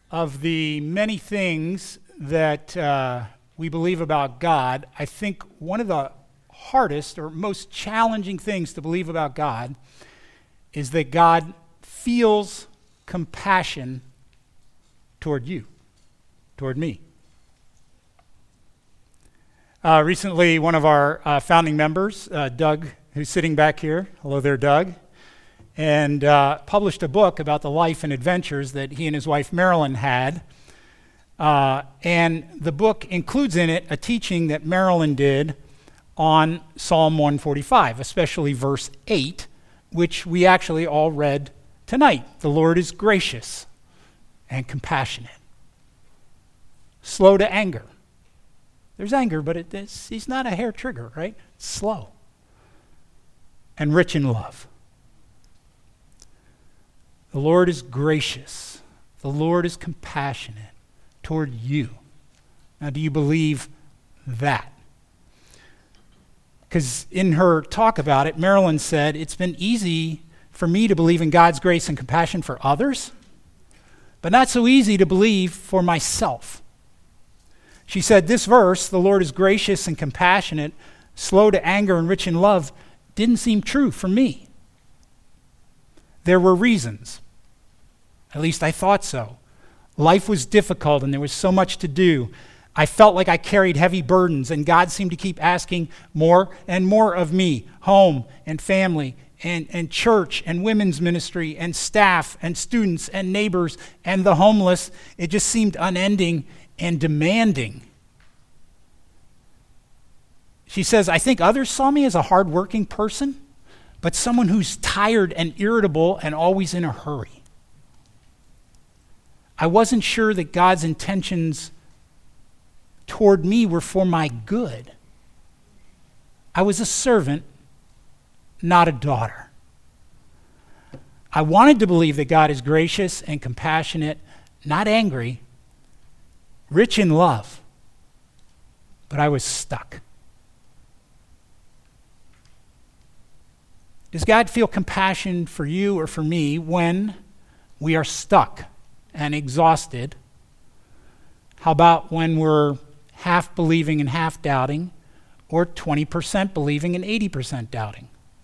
Of the many things that we believe about God, I think one of the hardest or most challenging things to believe about God is that God feels compassion toward you, toward me. Recently, one of our founding members, Doug, who's sitting back here, hello there, Doug, and published a book about the life and adventures that he and his wife Marilyn had. And the book includes in it a teaching that Marilyn did on Psalm 145, especially verse 8, which we actually all read tonight. The Lord is gracious and compassionate, slow to anger. There's anger, but he's not a hair trigger, right? It's slow. And rich in love. The Lord is gracious. The Lord is compassionate toward you. Now, do you believe that? Because in her talk about it, Marilyn said, it's been easy for me to believe in God's grace and compassion for others, but not so easy to believe for myself. She said, this verse, the Lord is gracious and compassionate, slow to anger and rich in love, didn't seem true for me. There were reasons. At least I thought so. Life was difficult and there was so much to do. I felt like I carried heavy burdens and God seemed to keep asking more and more of me. Home and family and church and women's ministry and staff and students and neighbors and the homeless. It just seemed unending and demanding. She says, I think others saw me as a hardworking person, but someone who's tired and irritable and always in a hurry. I wasn't sure that God's intentions toward me were for my good. I was a servant, not a daughter. I wanted to believe that God is gracious and compassionate, not angry, rich in love, but I was stuck. Does God feel compassion for you or for me when we are stuck and exhausted? How about when we're half believing and half doubting, or 20% believing and 80% doubting?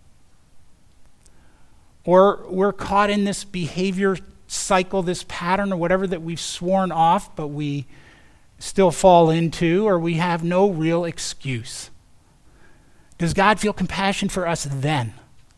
Or we're caught in this behavior cycle, this pattern or whatever that we've sworn off, but we still fall into, or we have no real excuse. Does God feel compassion for us then?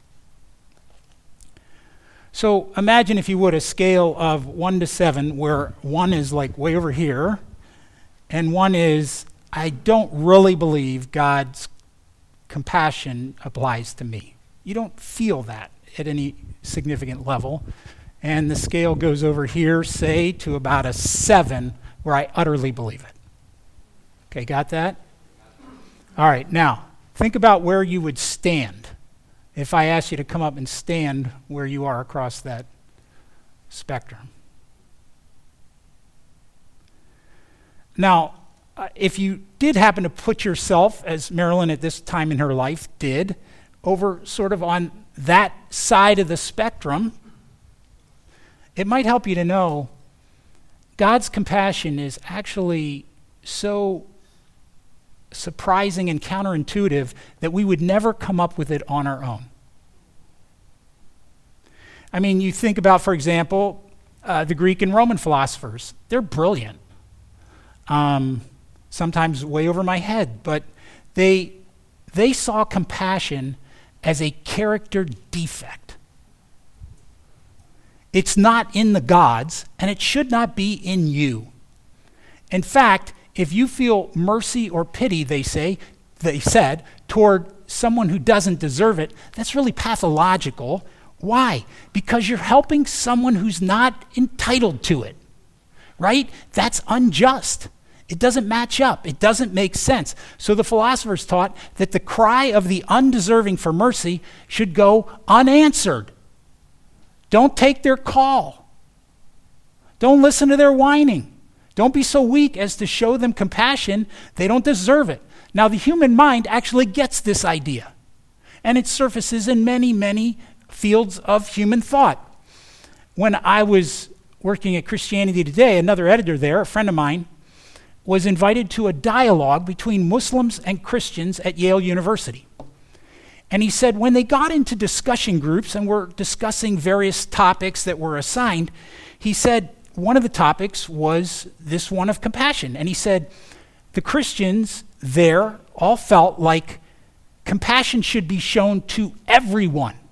So imagine, if you would, a scale of 1 to 7, where 1 is like way over here, and 1 is, I don't really believe God's compassion applies to me. You don't feel that at any significant level. And the scale goes over here, say, to about a 7, where I utterly believe it. Okay, got that? All right, now, think about where you would stand if I asked you to come up and stand where you are across that spectrum. Now, if you did happen to put yourself, as Marilyn at this time in her life did, over sort of on that side of the spectrum, it might help you to know God's compassion is actually so surprising and counterintuitive that we would never come up with it on our own. I mean, you think about, for example, the Greek and Roman philosophers. They're brilliant. Sometimes way over my head, but they saw compassion as a character defect. It's not in the gods, and it should not be in you. In fact, if you feel mercy or pity, they said, toward someone who doesn't deserve it, that's really pathological. Why? Because you're helping someone who's not entitled to it, right? That's unjust. It doesn't match up. It doesn't make sense. So the philosophers taught that the cry of the undeserving for mercy should go unanswered. Don't take their call. Don't listen to their whining. Don't be so weak as to show them compassion. They don't deserve it. Now, the human mind actually gets this idea, and it surfaces in many, many fields of human thought. When I was working at Christianity Today, another editor there, a friend of mine, was invited to a dialogue between Muslims and Christians at Yale University. And he said when they got into discussion groups and were discussing various topics that were assigned, he said one of the topics was this one of compassion. And he said the Christians there all felt like compassion should be shown to everyone.